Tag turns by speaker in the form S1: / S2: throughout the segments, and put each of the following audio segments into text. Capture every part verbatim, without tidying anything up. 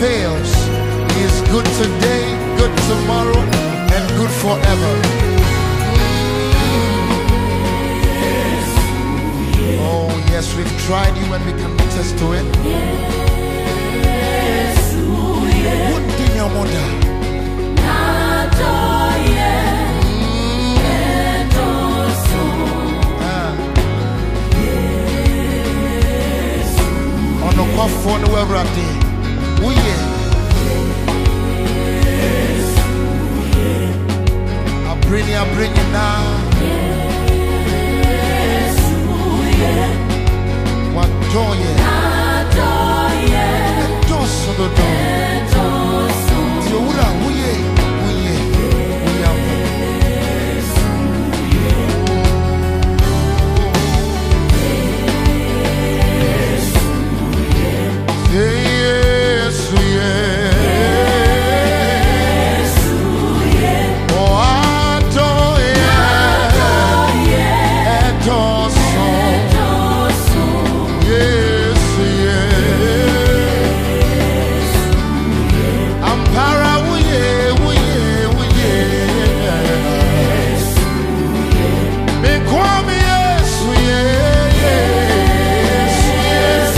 S1: fails. He is good today, good tomorrow, and good forever. Oh yes, we've tried you and we can attest to it. Good thing your mother. For no ever day. Oh yeah. I bring you, I bring you now. What joy, yeah. And just so the door. Oh yeah, oh yeah, oh yeah. Yes, yes, oh, I adore you, adore so. Yes, yes, I'm para, oh yeah, oh yeah, oh yeah. Me kwame, yes, yeah, yes, yes.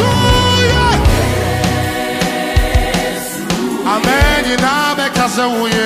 S2: Amen.